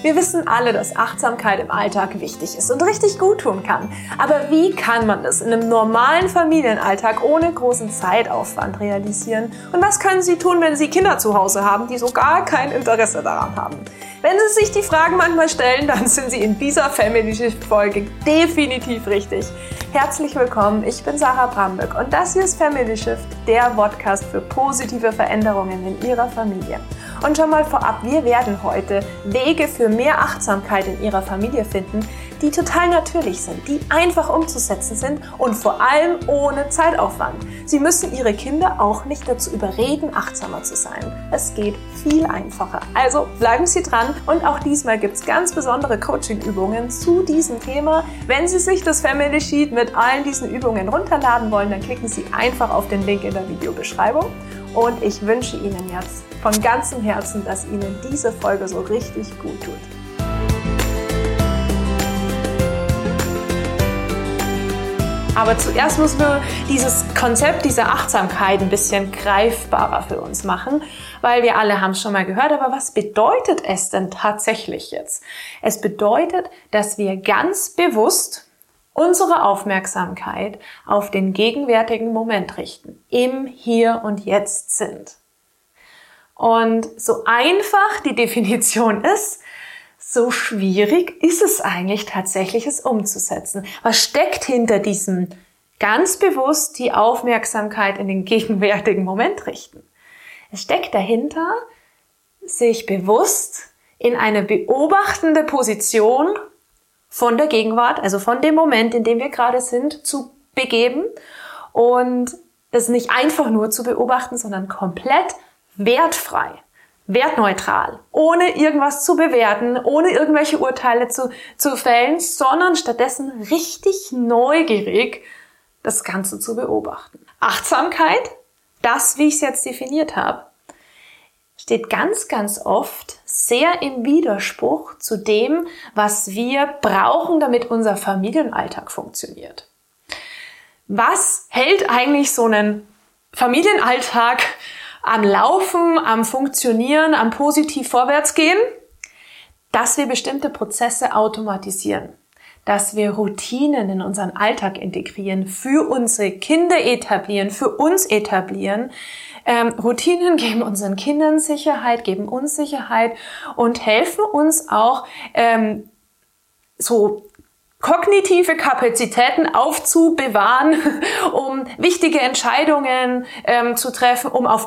Wir wissen alle, dass Achtsamkeit im Alltag wichtig ist und richtig gut tun kann. Aber wie kann man das in einem normalen Familienalltag ohne großen Zeitaufwand realisieren? Und was können Sie tun, wenn Sie Kinder zu Hause haben, die so gar kein Interesse daran haben? Wenn Sie sich die Fragen manchmal stellen, dann sind Sie in dieser Family Shift Folge definitiv richtig. Herzlich willkommen, ich bin Sarah Bramböck und das hier ist Family Shift, der Podcast für positive Veränderungen in Ihrer Familie. Und schon mal vorab, wir werden heute Wege für mehr Achtsamkeit in Ihrer Familie finden, die total natürlich sind, die einfach umzusetzen sind und vor allem ohne Zeitaufwand. Sie müssen Ihre Kinder auch nicht dazu überreden, achtsamer zu sein. Es geht viel einfacher. Also bleiben Sie dran und auch diesmal gibt es ganz besondere Coaching-Übungen zu diesem Thema. Wenn Sie sich das Family Sheet mit allen diesen Übungen runterladen wollen, dann klicken Sie einfach auf den Link in der Videobeschreibung. Und ich wünsche Ihnen jetzt von ganzem Herzen, dass Ihnen diese Folge so richtig gut tut. Aber zuerst müssen wir dieses Konzept dieser Achtsamkeit ein bisschen greifbarer für uns machen, weil wir alle haben es schon mal gehört, aber was bedeutet es denn tatsächlich jetzt? Es bedeutet, dass wir ganz bewusst unsere Aufmerksamkeit auf den gegenwärtigen Moment richten, im Hier und Jetzt sind. Und so einfach die Definition ist, so schwierig ist es eigentlich tatsächlich, es umzusetzen. Was steckt hinter diesem ganz bewusst die Aufmerksamkeit in den gegenwärtigen Moment richten? Es steckt dahinter, sich bewusst in eine beobachtende Position von der Gegenwart, also von dem Moment, in dem wir gerade sind, zu begeben und es nicht einfach nur zu beobachten, sondern komplett wertfrei, wertneutral, ohne irgendwas zu bewerten, ohne irgendwelche Urteile zu fällen, sondern stattdessen richtig neugierig das Ganze zu beobachten. Achtsamkeit, das, wie ich es jetzt definiert habe, steht ganz, ganz oft sehr im Widerspruch zu dem, was wir brauchen, damit unser Familienalltag funktioniert. Was hält eigentlich so einen Familienalltag am Laufen, am Funktionieren, am positiv Vorwärtsgehen? Dass wir bestimmte Prozesse automatisieren, dass wir Routinen in unseren Alltag integrieren, für unsere Kinder etablieren, für uns etablieren. Routinen geben unseren Kindern Sicherheit, geben uns Sicherheit und helfen uns auch, so kognitive Kapazitäten aufzubewahren, um wichtige Entscheidungen zu treffen, um auf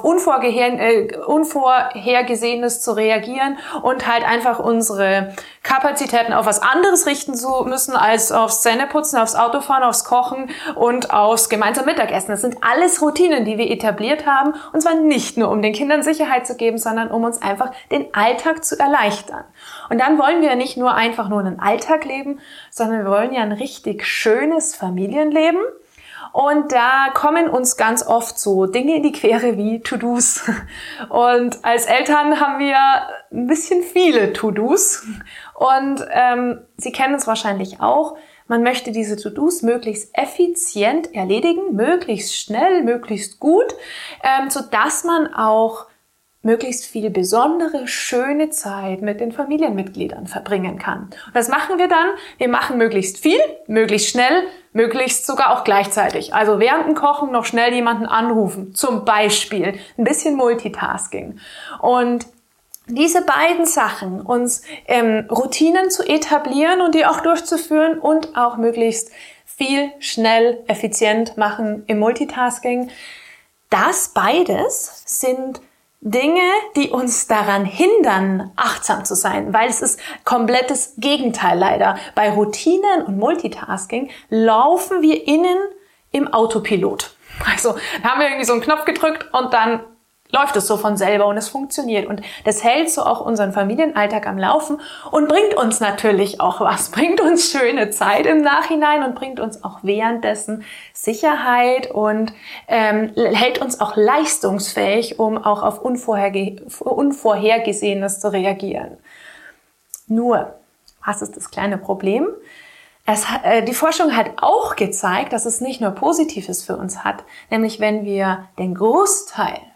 Unvorhergesehenes zu reagieren und halt einfach unsere Kapazitäten auf was anderes richten zu müssen als aufs Zähneputzen, aufs Autofahren, aufs Kochen und aufs gemeinsame Mittagessen. Das sind alles Routinen, die wir etabliert haben, und zwar nicht nur, um den Kindern Sicherheit zu geben, sondern um uns einfach den Alltag zu erleichtern. Und dann wollen wir nicht nur einfach nur einen Alltag leben, sondern wir wollen ja ein richtig schönes Familienleben. Und da kommen uns ganz oft so Dinge in die Quere wie To-Dos. Und als Eltern haben wir ein bisschen viele To-Dos. Und Sie kennen es wahrscheinlich auch. Man möchte diese To-Dos möglichst effizient erledigen, möglichst schnell, möglichst gut, sodass man auch möglichst viel besondere, schöne Zeit mit den Familienmitgliedern verbringen kann. Und was machen wir dann? Wir machen möglichst viel, möglichst schnell, möglichst sogar auch gleichzeitig. Also während dem Kochen noch schnell jemanden anrufen, zum Beispiel. Ein bisschen Multitasking. Und diese beiden Sachen, uns Routinen zu etablieren und die auch durchzuführen und auch möglichst viel, schnell, effizient machen im Multitasking, das beides sind Dinge, die uns daran hindern, achtsam zu sein, weil es ist komplettes Gegenteil leider. Bei Routinen und Multitasking laufen wir innen im Autopilot. Also da haben wir irgendwie so einen Knopf gedrückt und dann läuft es so von selber und es funktioniert. Und das hält so auch unseren Familienalltag am Laufen und bringt uns natürlich auch was, bringt uns schöne Zeit im Nachhinein und bringt uns auch währenddessen Sicherheit und hält uns auch leistungsfähig, um auch auf Unvorhergesehenes zu reagieren. Nur, was ist das kleine Problem? Die Forschung hat auch gezeigt, dass es nicht nur Positives für uns hat, nämlich wenn wir den Großteil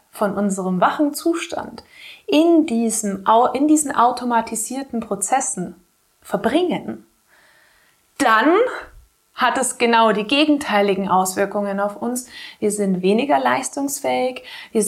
von unserem wachen Zustand in diesen automatisierten Prozessen verbringen, dann hat es genau die gegenteiligen Auswirkungen auf uns. Wir sind weniger leistungsfähig,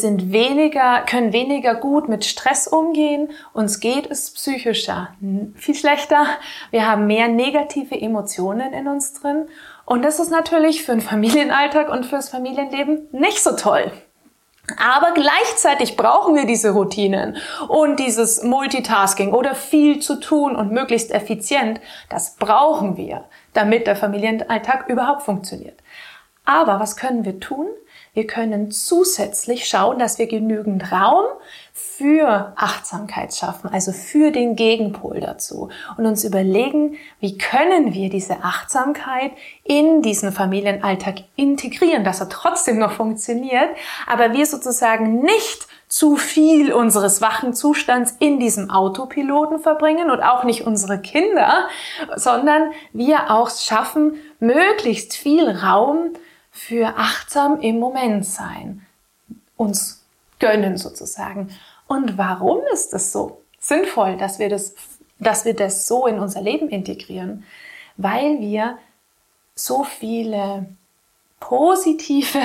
können weniger gut mit Stress umgehen, uns geht es psychischer viel schlechter, wir haben mehr negative Emotionen in uns drin und das ist natürlich für den Familienalltag und fürs Familienleben nicht so toll. Aber gleichzeitig brauchen wir diese Routinen und dieses Multitasking oder viel zu tun und möglichst effizient. Das brauchen wir, damit der Familienalltag überhaupt funktioniert. Aber was können wir tun? Wir können zusätzlich schauen, dass wir genügend Raum für Achtsamkeit schaffen, also für den Gegenpol dazu und uns überlegen, wie können wir diese Achtsamkeit in diesen Familienalltag integrieren, dass er trotzdem noch funktioniert, aber wir sozusagen nicht zu viel unseres wachen Zustands in diesem Autopiloten verbringen und auch nicht unsere Kinder, sondern wir auch schaffen, möglichst viel Raum für achtsam im Moment sein, uns gönnen sozusagen. Und warum ist es so sinnvoll, dass wir das so in unser Leben integrieren? Weil wir so viele positiven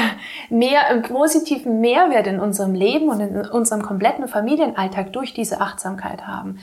Mehrwert in unserem Leben und in unserem kompletten Familienalltag durch diese Achtsamkeit haben.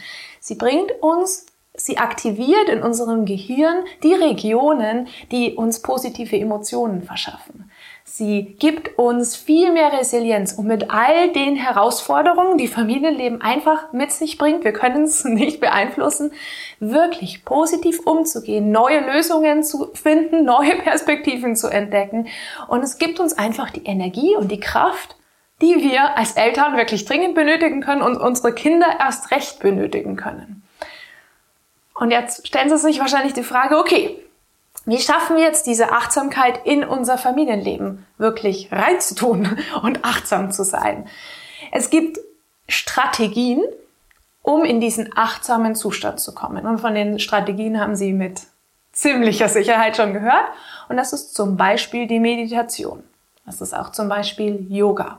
Sie aktiviert in unserem Gehirn die Regionen, die uns positive Emotionen verschaffen. Sie gibt uns viel mehr Resilienz, um mit all den Herausforderungen, die Familienleben einfach mit sich bringt, wir können es nicht beeinflussen, wirklich positiv umzugehen, neue Lösungen zu finden, neue Perspektiven zu entdecken. Und es gibt uns einfach die Energie und die Kraft, die wir als Eltern wirklich dringend benötigen können und unsere Kinder erst recht benötigen können. Und jetzt stellen Sie sich wahrscheinlich die Frage, okay, wie schaffen wir jetzt diese Achtsamkeit in unser Familienleben wirklich reinzutun und achtsam zu sein? Es gibt Strategien, um in diesen achtsamen Zustand zu kommen. Und von den Strategien haben Sie mit ziemlicher Sicherheit schon gehört. Und das ist zum Beispiel die Meditation. Das ist auch zum Beispiel Yoga.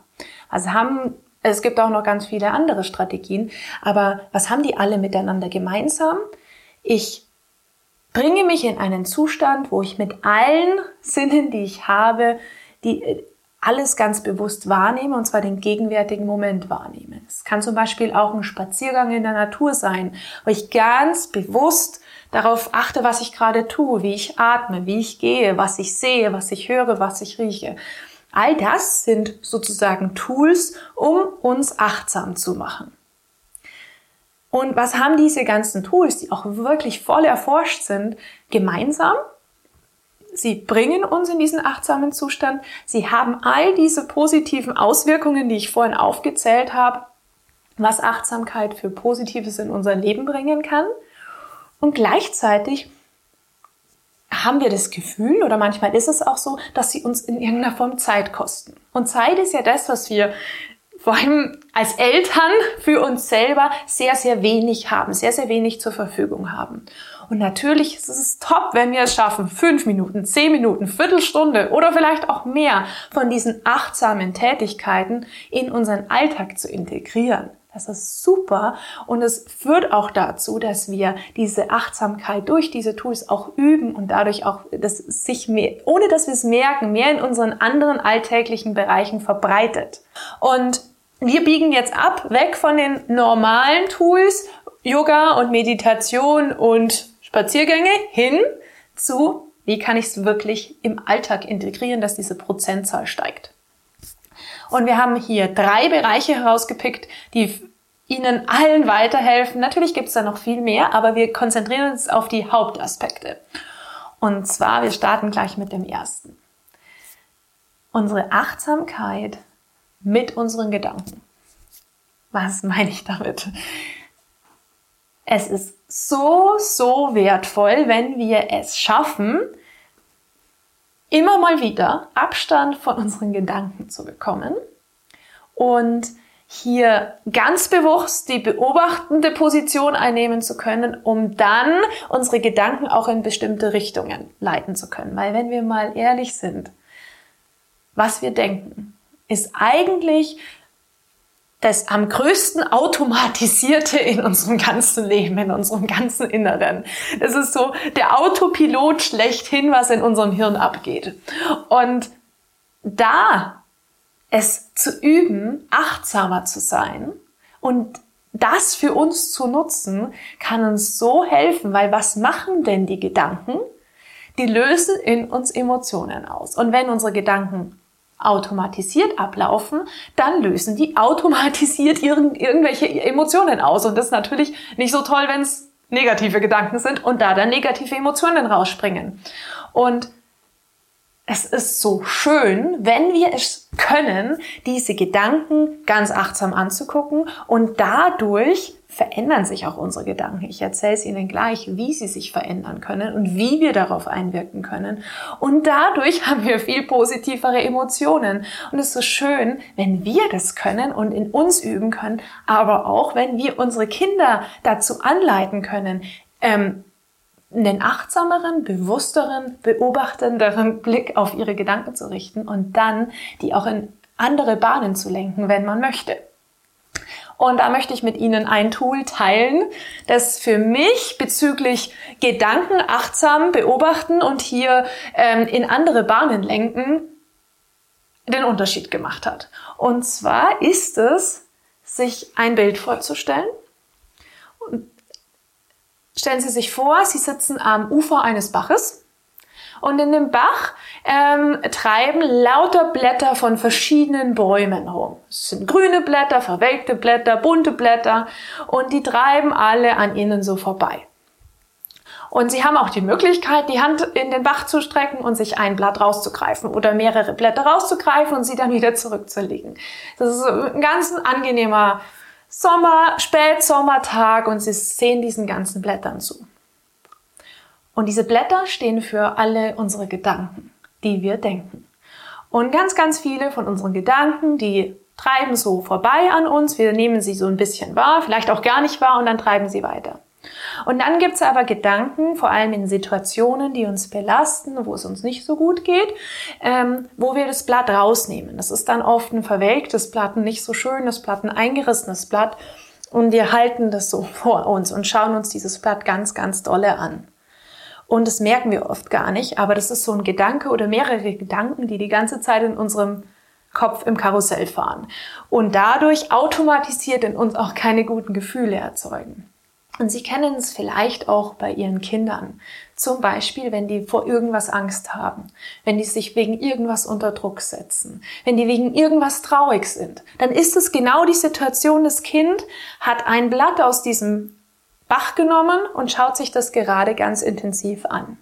Es gibt auch noch ganz viele andere Strategien. Aber was haben die alle miteinander gemeinsam? Ich bringe mich in einen Zustand, wo ich mit allen Sinnen, die ich habe, alles ganz bewusst wahrnehme, und zwar den gegenwärtigen Moment wahrnehme. Es kann zum Beispiel auch ein Spaziergang in der Natur sein, wo ich ganz bewusst darauf achte, was ich gerade tue, wie ich atme, wie ich gehe, was ich sehe, was ich höre, was ich rieche. All das sind sozusagen Tools, um uns achtsam zu machen. Und was haben diese ganzen Tools, die auch wirklich voll erforscht sind, gemeinsam? Sie bringen uns in diesen achtsamen Zustand. Sie haben all diese positiven Auswirkungen, die ich vorhin aufgezählt habe, was Achtsamkeit für Positives in unser Leben bringen kann. Und gleichzeitig haben wir das Gefühl, oder manchmal ist es auch so, dass sie uns in irgendeiner Form Zeit kosten. Und Zeit ist ja das, was wir vor allem als Eltern für uns selber sehr, sehr wenig haben, sehr, sehr wenig zur Verfügung haben. Und natürlich ist es top, wenn wir es schaffen, 5 Minuten, 10 Minuten, Viertelstunde oder vielleicht auch mehr von diesen achtsamen Tätigkeiten in unseren Alltag zu integrieren. Das ist super und es führt auch dazu, dass wir diese Achtsamkeit durch diese Tools auch üben und dadurch auch, dass sich mehr, ohne dass wir es merken, mehr in unseren anderen alltäglichen Bereichen verbreitet. Und wir biegen jetzt ab, weg von den normalen Tools, Yoga und Meditation und Spaziergänge, hin zu, wie kann ich es wirklich im Alltag integrieren, dass diese Prozentzahl steigt. Und wir haben hier 3 Bereiche herausgepickt, die Ihnen allen weiterhelfen. Natürlich gibt es da noch viel mehr, aber wir konzentrieren uns auf die Hauptaspekte. Und zwar, wir starten gleich mit dem ersten. Unsere Achtsamkeit mit unseren Gedanken. Was meine ich damit? Es ist so wertvoll, wenn wir es schaffen, immer mal wieder Abstand von unseren Gedanken zu bekommen und hier ganz bewusst die beobachtende Position einnehmen zu können, um dann unsere Gedanken auch in bestimmte Richtungen leiten zu können. Weil wenn wir mal ehrlich sind, was wir denken, ist eigentlich das am größten automatisierte in unserem ganzen Leben, in unserem ganzen Inneren. Das ist so der Autopilot schlechthin, was in unserem Hirn abgeht. Und da es zu üben, achtsamer zu sein und das für uns zu nutzen, kann uns so helfen, weil was machen denn die Gedanken? Die lösen in uns Emotionen aus. Und wenn unsere Gedanken automatisiert ablaufen, dann lösen die automatisiert irgendwelche Emotionen aus. Und das ist natürlich nicht so toll, wenn es negative Gedanken sind und da dann negative Emotionen rausspringen. Und es ist so schön, wenn wir es können, diese Gedanken ganz achtsam anzugucken und dadurch verändern sich auch unsere Gedanken. Ich erzähle es Ihnen gleich, wie sie sich verändern können und wie wir darauf einwirken können. Und dadurch haben wir viel positivere Emotionen. Und es ist so schön, wenn wir das können und in uns üben können, aber auch, wenn wir unsere Kinder dazu anleiten können, einen achtsameren, bewussteren, beobachtenderen Blick auf ihre Gedanken zu richten und dann die auch in andere Bahnen zu lenken, wenn man möchte. Und da möchte ich mit Ihnen ein Tool teilen, das für mich bezüglich Gedanken achtsam beobachten und hier in andere Bahnen lenken den Unterschied gemacht hat. Und zwar ist es, sich ein Bild vorzustellen. Und stellen Sie sich vor, Sie sitzen am Ufer eines Baches und in dem Bach treiben lauter Blätter von verschiedenen Bäumen rum. Es sind grüne Blätter, verwelkte Blätter, bunte Blätter und die treiben alle an Ihnen so vorbei. Und Sie haben auch die Möglichkeit, die Hand in den Bach zu strecken und sich ein Blatt rauszugreifen oder mehrere Blätter rauszugreifen und sie dann wieder zurückzulegen. Das ist ein ganz angenehmer Spätsommertag und Sie sehen diesen ganzen Blättern zu. Und diese Blätter stehen für alle unsere Gedanken, die wir denken. Und ganz, ganz viele von unseren Gedanken, die treiben so vorbei an uns. Wir nehmen sie so ein bisschen wahr, vielleicht auch gar nicht wahr und dann treiben sie weiter. Und dann gibt's aber Gedanken, vor allem in Situationen, die uns belasten, wo es uns nicht so gut geht, wo wir das Blatt rausnehmen. Das ist dann oft ein verwelktes Blatt, ein nicht so schönes Blatt, ein eingerissenes Blatt. Und wir halten das so vor uns und schauen uns dieses Blatt ganz, ganz dolle an. Und das merken wir oft gar nicht, aber das ist so ein Gedanke oder mehrere Gedanken, die ganze Zeit in unserem Kopf im Karussell fahren und dadurch automatisiert in uns auch keine guten Gefühle erzeugen. Und Sie kennen es vielleicht auch bei Ihren Kindern. Zum Beispiel, wenn die vor irgendwas Angst haben, wenn die sich wegen irgendwas unter Druck setzen, wenn die wegen irgendwas traurig sind, dann ist es genau die Situation, das Kind hat ein Blatt aus diesem Bach genommen und schaut sich das gerade ganz intensiv an.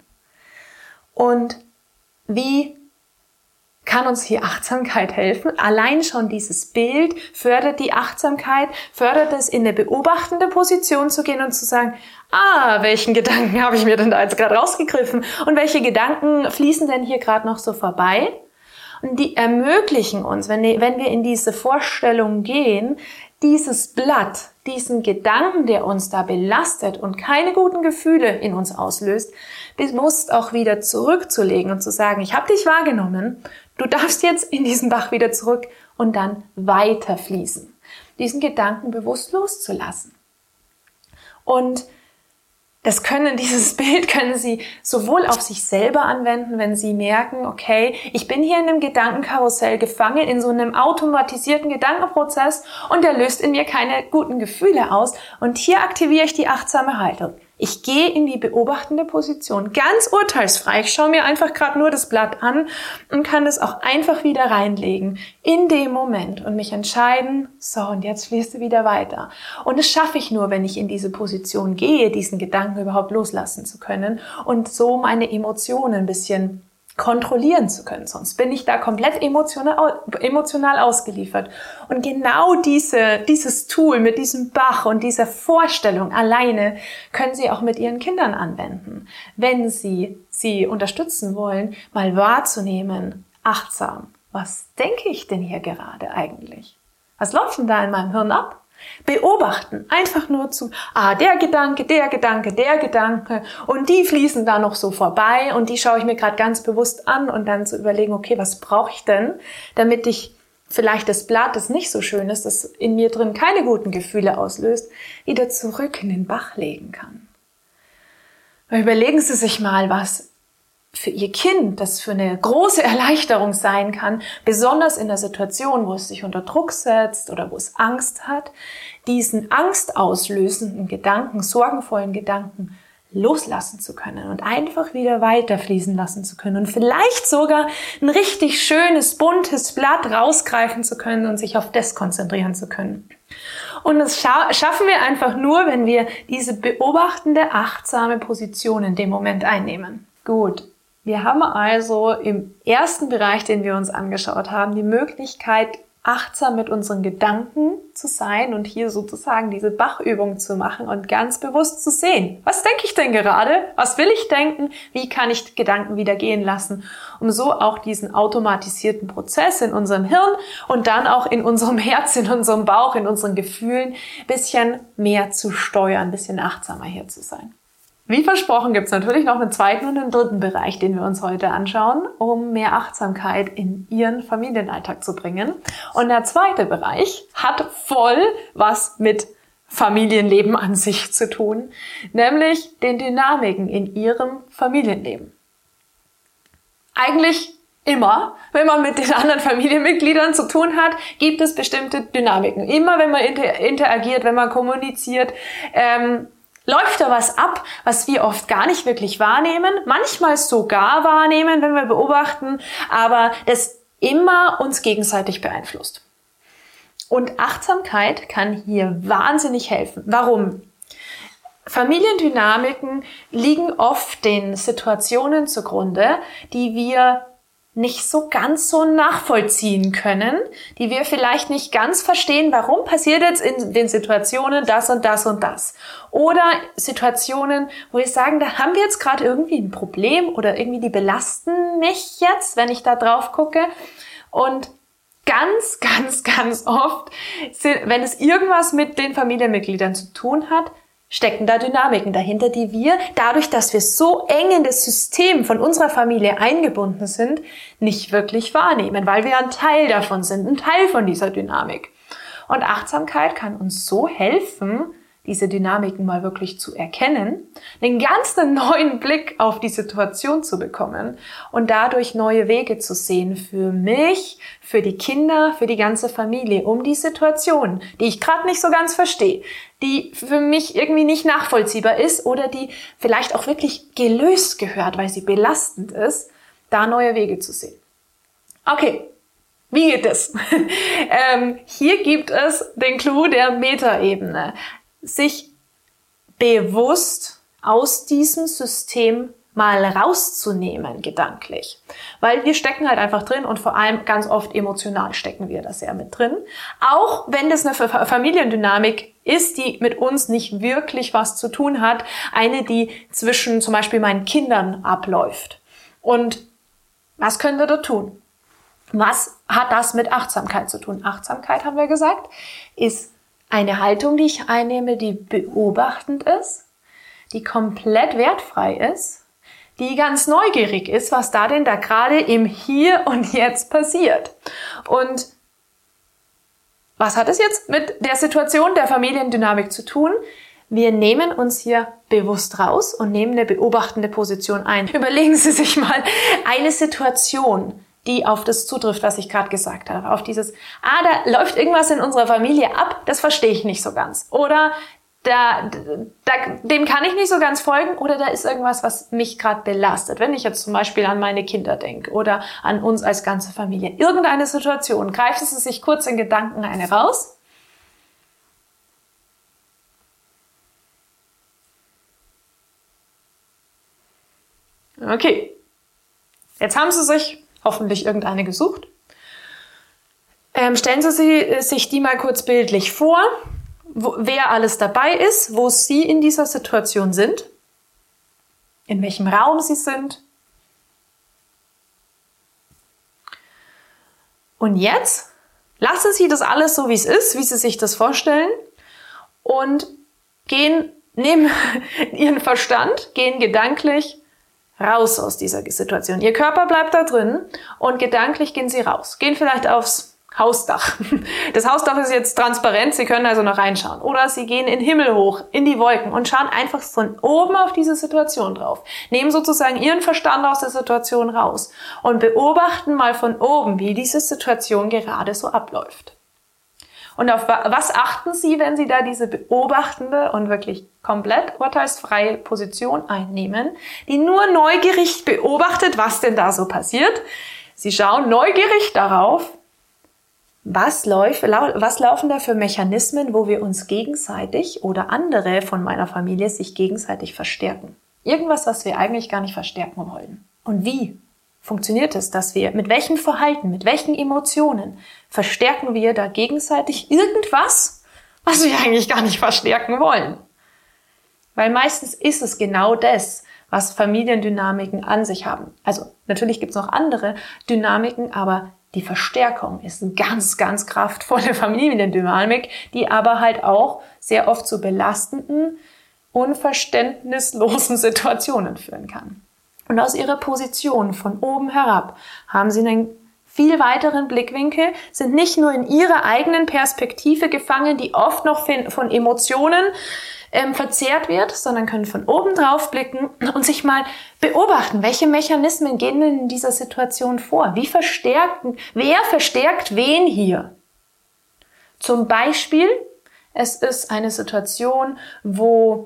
Und wie kann uns hier Achtsamkeit helfen? Allein schon dieses Bild fördert die Achtsamkeit, fördert es, in eine beobachtende Position zu gehen und zu sagen, welchen Gedanken habe ich mir denn da jetzt gerade rausgegriffen? Und welche Gedanken fließen denn hier gerade noch so vorbei? Und die ermöglichen uns, wenn wir in diese Vorstellung gehen, dieses Blatt, diesen Gedanken, der uns da belastet und keine guten Gefühle in uns auslöst, bewusst auch wieder zurückzulegen und zu sagen, ich habe dich wahrgenommen, du darfst jetzt in diesen Bach wieder zurück und dann weiter fließen. Diesen Gedanken bewusst loszulassen. Und dieses Bild können Sie sowohl auf sich selber anwenden, wenn Sie merken, okay, ich bin hier in einem Gedankenkarussell gefangen, in so einem automatisierten Gedankenprozess und der löst in mir keine guten Gefühle aus. Und hier aktiviere ich die achtsame Haltung. Ich gehe in die beobachtende Position, ganz urteilsfrei. Ich schaue mir einfach gerade nur das Blatt an und kann es auch einfach wieder reinlegen in dem Moment und mich entscheiden, so und jetzt fließt du wieder weiter. Und das schaffe ich nur, wenn ich in diese Position gehe, diesen Gedanken überhaupt loslassen zu können und so meine Emotionen ein bisschen kontrollieren zu können. Sonst bin ich da komplett emotional ausgeliefert. Und genau dieses Tool mit diesem Bach und dieser Vorstellung alleine können Sie auch mit Ihren Kindern anwenden, wenn Sie sie unterstützen wollen, mal wahrzunehmen, achtsam. Was denke ich denn hier gerade eigentlich? Was läuft denn da in meinem Hirn ab? Beobachten, einfach nur der Gedanke und die fließen da noch so vorbei und die schaue ich mir gerade ganz bewusst an und dann zu überlegen, okay, was brauche ich denn, damit ich vielleicht das Blatt, das nicht so schön ist, das in mir drin keine guten Gefühle auslöst, wieder zurück in den Bach legen kann. Und überlegen Sie sich mal, was für Ihr Kind das für eine große Erleichterung sein kann, besonders in der Situation, wo es sich unter Druck setzt oder wo es Angst hat, diesen angstauslösenden Gedanken, sorgenvollen Gedanken loslassen zu können und einfach wieder weiterfließen lassen zu können und vielleicht sogar ein richtig schönes, buntes Blatt rausgreifen zu können und sich auf das konzentrieren zu können. Und das schaffen wir einfach nur, wenn wir diese beobachtende, achtsame Position in dem Moment einnehmen. Gut. Wir haben also im ersten Bereich, den wir uns angeschaut haben, die Möglichkeit, achtsam mit unseren Gedanken zu sein und hier sozusagen diese Bachübung zu machen und ganz bewusst zu sehen. Was denke ich denn gerade? Was will ich denken? Wie kann ich Gedanken wieder gehen lassen? Um so auch diesen automatisierten Prozess in unserem Hirn und dann auch in unserem Herz, in unserem Bauch, in unseren Gefühlen ein bisschen mehr zu steuern, ein bisschen achtsamer hier zu sein. Wie versprochen gibt es natürlich noch einen zweiten und einen dritten Bereich, den wir uns heute anschauen, um mehr Achtsamkeit in Ihren Familienalltag zu bringen. Und der zweite Bereich hat voll was mit Familienleben an sich zu tun, nämlich den Dynamiken in Ihrem Familienleben. Eigentlich immer, wenn man mit den anderen Familienmitgliedern zu tun hat, gibt es bestimmte Dynamiken. Immer wenn man interagiert, wenn man kommuniziert, läuft da was ab, was wir oft gar nicht wirklich wahrnehmen, manchmal sogar wahrnehmen, wenn wir beobachten, aber das immer uns gegenseitig beeinflusst. Und Achtsamkeit kann hier wahnsinnig helfen. Warum? Familiendynamiken liegen oft den Situationen zugrunde, die wir nicht so ganz so nachvollziehen können, die wir vielleicht nicht ganz verstehen, warum passiert jetzt in den Situationen das und das und das. Oder Situationen, wo wir sagen, da haben wir jetzt gerade irgendwie ein Problem oder irgendwie die belasten mich jetzt, wenn ich da drauf gucke. Und ganz oft, wenn es irgendwas mit den Familienmitgliedern zu tun hat, stecken da Dynamiken dahinter, die wir, dadurch, dass wir so eng in das System von unserer Familie eingebunden sind, nicht wirklich wahrnehmen, weil wir ein Teil davon sind, ein Teil von dieser Dynamik. Und Achtsamkeit kann uns so helfen, diese Dynamiken mal wirklich zu erkennen, einen ganz neuen Blick auf die Situation zu bekommen und dadurch neue Wege zu sehen für mich, für die Kinder, für die ganze Familie, um die Situation, die ich gerade nicht so ganz verstehe, die für mich irgendwie nicht nachvollziehbar ist oder die vielleicht auch wirklich gelöst gehört, weil sie belastend ist, da neue Wege zu sehen. Okay. Wie geht es? Hier gibt es den Clou der Metaebene. Sich bewusst aus diesem System mal rauszunehmen, gedanklich. Weil wir stecken halt einfach drin und vor allem ganz oft emotional stecken wir da sehr mit drin. Auch wenn das eine Familiendynamik ist, die mit uns nicht wirklich was zu tun hat. Eine, die zwischen zum Beispiel meinen Kindern abläuft. Und was können wir da tun? Was hat das mit Achtsamkeit zu tun? Achtsamkeit, haben wir gesagt, ist eine Haltung, die ich einnehme, die beobachtend ist, die komplett wertfrei ist, die ganz neugierig ist, was da denn da gerade im Hier und Jetzt passiert. Und was hat es jetzt mit der Situation der Familiendynamik zu tun? Wir nehmen uns hier bewusst raus und nehmen eine beobachtende Position ein. Überlegen Sie sich mal eine Situation, die auf das zutrifft, was ich gerade gesagt habe. Auf dieses, da läuft irgendwas in unserer Familie ab, das verstehe ich nicht so ganz. Oder dem kann ich nicht so ganz folgen. Oder da ist irgendwas, was mich gerade belastet. Wenn ich jetzt zum Beispiel an meine Kinder denke oder an uns als ganze Familie. Irgendeine Situation. Greifen Sie sich kurz in Gedanken eine raus. Okay. Jetzt haben Sie sich hoffentlich irgendeine gesucht. Stellen Sie sich die mal kurz bildlich vor, wer alles dabei ist, wo Sie in dieser Situation sind, in welchem Raum Sie sind. Und jetzt lassen Sie das alles so, wie es ist, wie Sie sich das vorstellen und nehmen Ihren Verstand, gehen gedanklich raus aus dieser Situation. Ihr Körper bleibt da drin und gedanklich gehen Sie raus. Gehen vielleicht aufs Hausdach. Das Hausdach ist jetzt transparent, Sie können also noch reinschauen. Oder Sie gehen in den Himmel hoch, in die Wolken und schauen einfach von oben auf diese Situation drauf. Nehmen sozusagen Ihren Verstand aus der Situation raus und beobachten mal von oben, wie diese Situation gerade so abläuft. Und auf was achten Sie, wenn Sie da diese beobachtende und wirklich komplett urteilsfreie Position einnehmen, die nur neugierig beobachtet, was denn da so passiert? Sie schauen neugierig darauf, was laufen da für Mechanismen, wo wir uns gegenseitig oder andere von meiner Familie sich gegenseitig verstärken? Irgendwas, was wir eigentlich gar nicht verstärken wollen. Und wie funktioniert es, dass wir mit welchem Verhalten, mit welchen Emotionen verstärken wir da gegenseitig irgendwas, was wir eigentlich gar nicht verstärken wollen? Weil meistens ist es genau das, was Familiendynamiken an sich haben. Also natürlich gibt es noch andere Dynamiken, aber die Verstärkung ist eine ganz, ganz kraftvolle Familiendynamik, die aber halt auch sehr oft zu belastenden, unverständnislosen Situationen führen kann. Und aus ihrer Position von oben herab haben sie einen viel weiteren Blickwinkel, sind nicht nur in ihrer eigenen Perspektive gefangen, die oft noch von Emotionen verzerrt wird, sondern können von oben drauf blicken und sich mal beobachten, welche Mechanismen gehen denn in dieser Situation vor? Wer verstärkt wen hier? Zum Beispiel, es ist eine Situation, wo,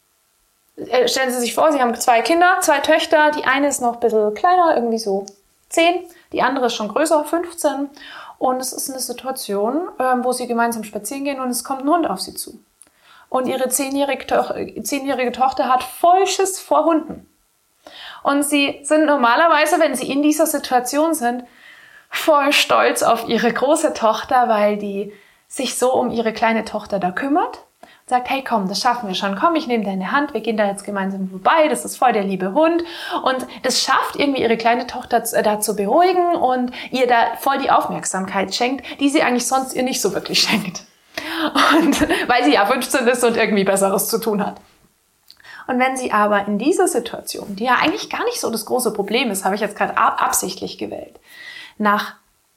stellen Sie sich vor, Sie haben 2 Kinder, 2 Töchter, die eine ist noch ein bisschen kleiner, irgendwie so 10, die andere ist schon größer, 15 und es ist eine Situation, wo sie gemeinsam spazieren gehen und es kommt ein Hund auf sie zu. Und ihre 10-jährige Tochter hat voll Schiss vor Hunden. Und sie sind normalerweise, wenn sie in dieser Situation sind, voll stolz auf ihre große Tochter, weil die sich so um ihre kleine Tochter da kümmert. Und sagt, hey komm, das schaffen wir schon. Komm, ich nehme deine Hand, wir gehen da jetzt gemeinsam vorbei. Das ist voll der liebe Hund. Und das schafft irgendwie ihre kleine Tochter da zu beruhigen und ihr da voll die Aufmerksamkeit schenkt, die sie eigentlich sonst ihr nicht so wirklich schenkt. Und weil sie ja 15 ist und irgendwie Besseres zu tun hat. Und wenn sie aber in dieser Situation, die ja eigentlich gar nicht so das große Problem ist, habe ich jetzt gerade absichtlich gewählt, nach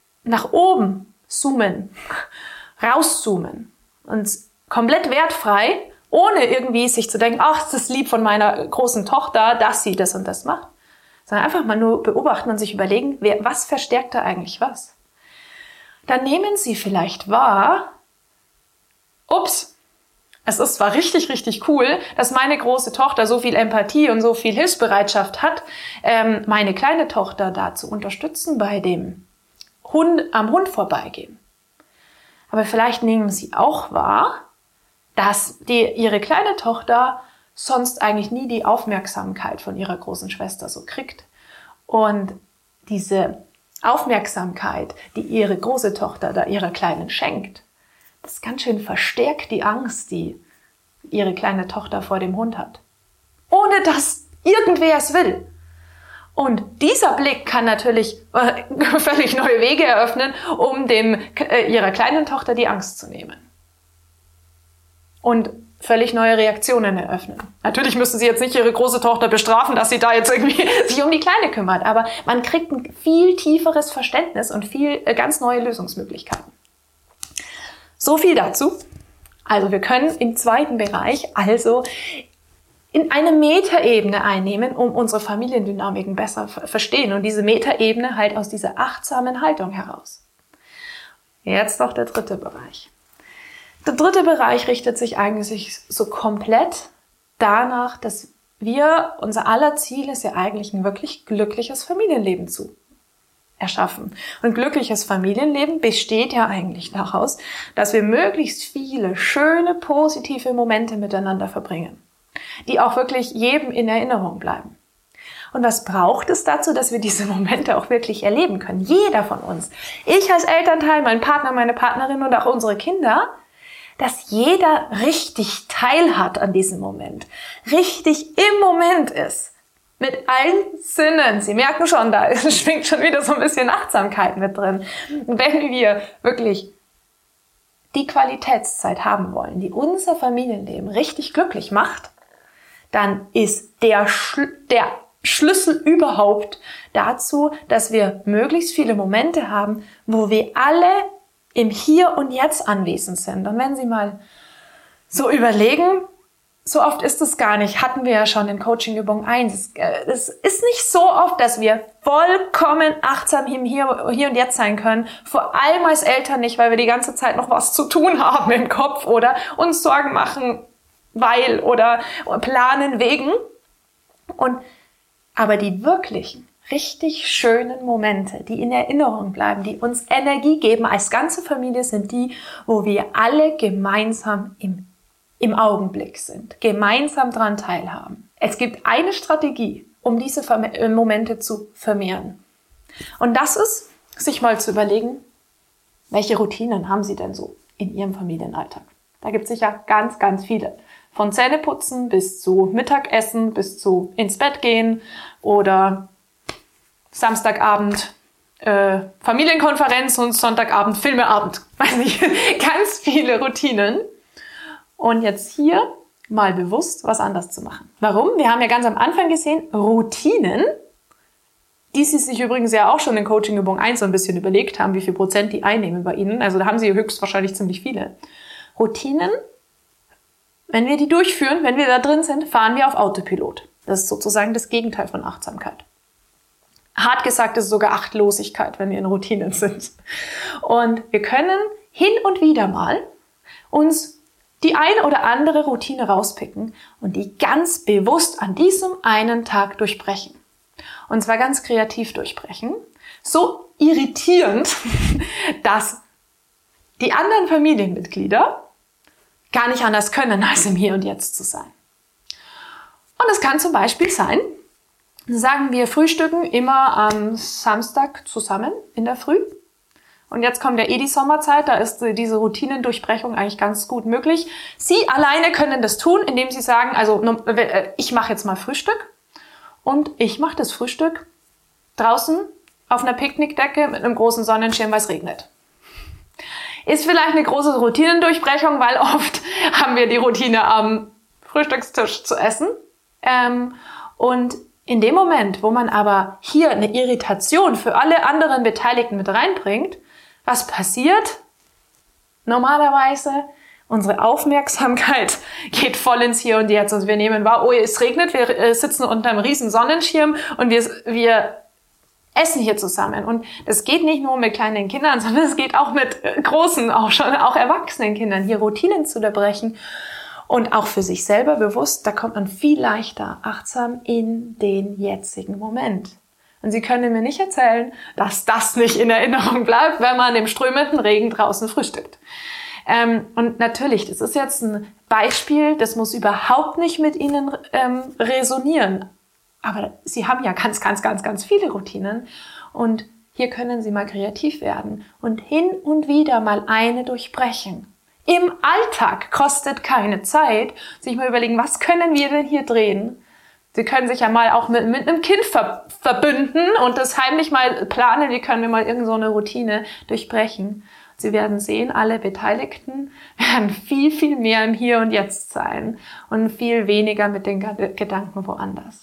oben zoomen, rauszoomen und komplett wertfrei, ohne irgendwie sich zu denken, ach, das ist lieb von meiner großen Tochter, dass sie das und das macht, sondern einfach mal nur beobachten und sich überlegen, was verstärkt da eigentlich was? Dann nehmen Sie vielleicht wahr, ups, es ist zwar richtig, richtig cool, dass meine große Tochter so viel Empathie und so viel Hilfsbereitschaft hat, meine kleine Tochter da zu unterstützen bei dem am Hund vorbeigehen. Aber vielleicht nehmen Sie auch wahr, dass ihre kleine Tochter sonst eigentlich nie die Aufmerksamkeit von ihrer großen Schwester so kriegt. Und diese Aufmerksamkeit, die ihre große Tochter da ihrer Kleinen schenkt, das ganz schön verstärkt die Angst, die ihre kleine Tochter vor dem Hund hat. Ohne dass irgendwer es will. Und dieser Blick kann natürlich völlig neue Wege eröffnen, um ihrer kleinen Tochter die Angst zu nehmen. Und völlig neue Reaktionen eröffnen. Natürlich müssen Sie jetzt nicht Ihre große Tochter bestrafen, dass sie da jetzt irgendwie sich um die Kleine kümmert, aber man kriegt ein viel tieferes Verständnis und ganz neue Lösungsmöglichkeiten. So viel dazu. Also wir können im zweiten Bereich also in eine Metaebene einnehmen, um unsere Familiendynamiken besser verstehen und diese Metaebene halt aus dieser achtsamen Haltung heraus. Jetzt noch der dritte Bereich. Der dritte Bereich richtet sich eigentlich so komplett danach, dass unser aller Ziel ist ja eigentlich ein wirklich glückliches Familienleben zu erschaffen. Und glückliches Familienleben besteht ja eigentlich daraus, dass wir möglichst viele schöne, positive Momente miteinander verbringen, die auch wirklich jedem in Erinnerung bleiben. Und was braucht es dazu, dass wir diese Momente auch wirklich erleben können? Jeder von uns. Ich als Elternteil, mein Partner, meine Partnerin und auch unsere Kinder, dass jeder richtig teilhat an diesem Moment, richtig im Moment ist. Mit allen Sinnen. Sie merken schon, da schwingt schon wieder so ein bisschen Achtsamkeit mit drin. Und wenn wir wirklich die Qualitätszeit haben wollen, die unser Familienleben richtig glücklich macht, dann ist der Schlüssel überhaupt dazu, dass wir möglichst viele Momente haben, wo wir alle im Hier und Jetzt anwesend sind. Und wenn Sie mal so überlegen, so oft ist es gar nicht, hatten wir ja schon in Coaching-Übung 1. Es ist nicht so oft, dass wir vollkommen achtsam im Hier und Jetzt sein können. Vor allem als Eltern nicht, weil wir die ganze Zeit noch was zu tun haben im Kopf oder uns Sorgen machen, weil oder planen wegen. Aber die wirklichen, richtig schönen Momente, die in Erinnerung bleiben, die uns Energie geben als ganze Familie, sind die, wo wir alle gemeinsam im Augenblick sind, gemeinsam daran teilhaben. Es gibt eine Strategie, um diese Momente zu vermehren. Und das ist, sich mal zu überlegen, welche Routinen haben Sie denn so in Ihrem Familienalltag? Da gibt es sicher ganz, ganz viele. Von Zähneputzen bis zu Mittagessen, bis zu ins Bett gehen oder Samstagabend Familienkonferenz und Sonntagabend Filmeabend. Weiß nicht, ganz viele Routinen. Und jetzt hier mal bewusst was anders zu machen. Warum? Wir haben ja ganz am Anfang gesehen, Routinen, die Sie sich übrigens ja auch schon in Coaching-Übung 1 so ein bisschen überlegt haben, wie viel Prozent die einnehmen bei Ihnen. Also da haben Sie höchstwahrscheinlich ziemlich viele. Routinen, wenn wir die durchführen, wenn wir da drin sind, fahren wir auf Autopilot. Das ist sozusagen das Gegenteil von Achtsamkeit. Hart gesagt ist es sogar Achtlosigkeit, wenn wir in Routinen sind. Und wir können hin und wieder mal uns die eine oder andere Routine rauspicken und die ganz bewusst an diesem einen Tag durchbrechen. Und zwar ganz kreativ durchbrechen. So irritierend, dass die anderen Familienmitglieder gar nicht anders können, als im Hier und Jetzt zu sein. Und es kann zum Beispiel sein, sagen wir frühstücken immer am Samstag zusammen in der Früh. Und jetzt kommt ja die Sommerzeit, da ist diese Routinendurchbrechung eigentlich ganz gut möglich. Sie alleine können das tun, indem Sie sagen, also ich mache jetzt mal Frühstück und ich mache das Frühstück draußen auf einer Picknickdecke mit einem großen Sonnenschirm, weil es regnet. Ist vielleicht eine große Routinendurchbrechung, weil oft haben wir die Routine am Frühstückstisch zu essen. Und in dem Moment, wo man aber hier eine Irritation für alle anderen Beteiligten mit reinbringt, was passiert? Normalerweise, unsere Aufmerksamkeit geht voll ins Hier und Jetzt. Also wir nehmen wahr, oh, es regnet, wir sitzen unter einem riesen Sonnenschirm und wir essen hier zusammen. Und das geht nicht nur mit kleinen Kindern, sondern es geht auch mit großen, auch erwachsenen Kindern, hier Routinen zu unterbrechen. Und auch für sich selber bewusst, da kommt man viel leichter achtsam in den jetzigen Moment. Und Sie können mir nicht erzählen, dass das nicht in Erinnerung bleibt, wenn man im strömenden Regen draußen frühstückt. Und natürlich, das ist jetzt ein Beispiel, das muss überhaupt nicht mit Ihnen resonieren. Aber Sie haben ja ganz, ganz, ganz, ganz viele Routinen. Und hier können Sie mal kreativ werden und hin und wieder mal eine durchbrechen. Im Alltag kostet keine Zeit, sich mal überlegen, was können wir denn hier drehen? Sie können sich ja mal auch mit einem Kind verbünden und das heimlich mal planen, wie können wir mal irgend so eine Routine durchbrechen. Sie werden sehen, alle Beteiligten werden viel, viel mehr im Hier und Jetzt sein und viel weniger mit den Gedanken woanders.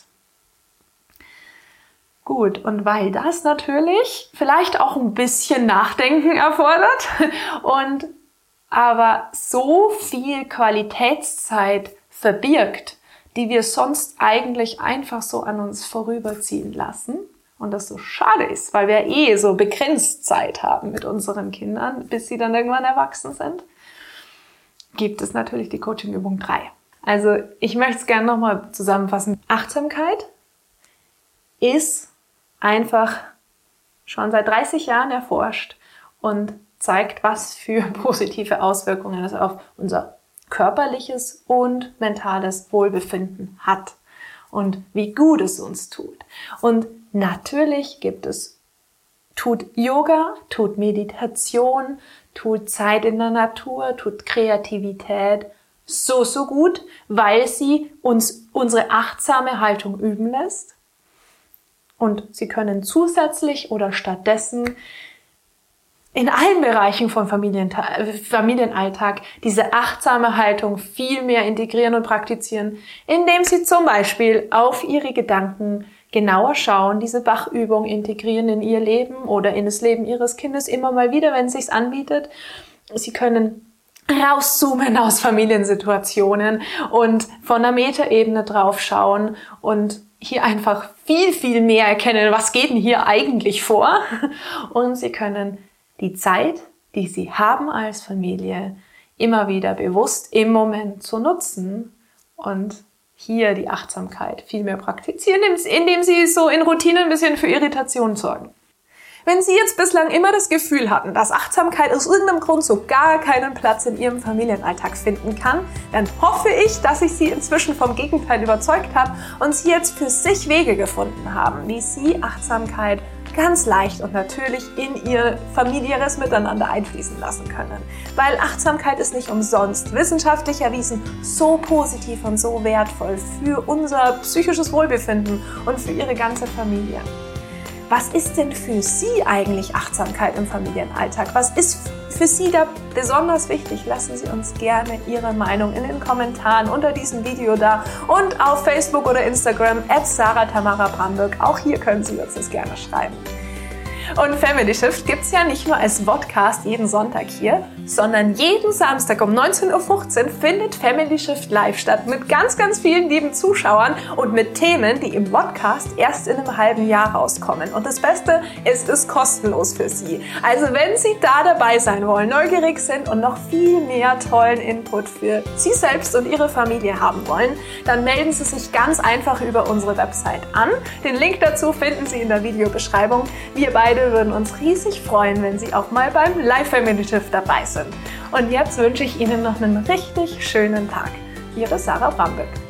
Gut, und weil das natürlich vielleicht auch ein bisschen Nachdenken erfordert und aber so viel Qualitätszeit verbirgt, die wir sonst eigentlich einfach so an uns vorüberziehen lassen und das so schade ist, weil wir so begrenzt Zeit haben mit unseren Kindern, bis sie dann irgendwann erwachsen sind, gibt es natürlich die Coaching-Übung 3. Also ich möchte es gerne nochmal zusammenfassen. Achtsamkeit ist einfach schon seit 30 Jahren erforscht und zeigt, was für positive Auswirkungen es auf unser körperliches und mentales Wohlbefinden hat und wie gut es uns tut. Und natürlich tut Yoga, tut Meditation, tut Zeit in der Natur, tut Kreativität so gut, weil sie uns unsere achtsame Haltung üben lässt. Und sie können zusätzlich oder stattdessen in allen Bereichen von Familienalltag diese achtsame Haltung viel mehr integrieren und praktizieren, indem sie zum Beispiel auf ihre Gedanken genauer schauen, diese Bachübung integrieren in ihr Leben oder in das Leben ihres Kindes immer mal wieder, wenn es sich anbietet. Sie können rauszoomen aus Familiensituationen und von der Metaebene drauf schauen und hier einfach viel, viel mehr erkennen, was geht denn hier eigentlich vor. Und Sie können die Zeit, die Sie haben als Familie, immer wieder bewusst im Moment zu nutzen und hier die Achtsamkeit viel mehr praktizieren, indem Sie so in Routine ein bisschen für Irritation sorgen. Wenn Sie jetzt bislang immer das Gefühl hatten, dass Achtsamkeit aus irgendeinem Grund so gar keinen Platz in Ihrem Familienalltag finden kann, dann hoffe ich, dass ich Sie inzwischen vom Gegenteil überzeugt habe und Sie jetzt für sich Wege gefunden haben, wie Sie Achtsamkeit ganz leicht und natürlich in Ihr familiäres Miteinander einfließen lassen können. Weil Achtsamkeit ist nicht umsonst wissenschaftlich erwiesen so positiv und so wertvoll für unser psychisches Wohlbefinden und für Ihre ganze Familie. Was ist denn für Sie eigentlich Achtsamkeit im Familienalltag? Was ist für Sie da besonders wichtig? Lassen Sie uns gerne Ihre Meinung in den Kommentaren unter diesem Video da und auf Facebook oder Instagram @SarahTamaraBramberg. Auch hier können Sie uns das gerne schreiben. Und Family Shift gibt's ja nicht nur als Podcast jeden Sonntag hier, sondern jeden Samstag um 19:15 Uhr findet Family Shift live statt mit ganz, ganz vielen lieben Zuschauern und mit Themen, die im Podcast erst in einem halben Jahr rauskommen. Und das Beste, es ist kostenlos für Sie. Also wenn Sie da dabei sein wollen, neugierig sind und noch viel mehr tollen Input für Sie selbst und Ihre Familie haben wollen, dann melden Sie sich ganz einfach über unsere Website an. Den Link dazu finden Sie in der Videobeschreibung. Wir beide würden uns riesig freuen, wenn Sie auch mal beim Live Family Shift dabei sind. Und jetzt wünsche ich Ihnen noch einen richtig schönen Tag. Ihre Sarah Bramberg.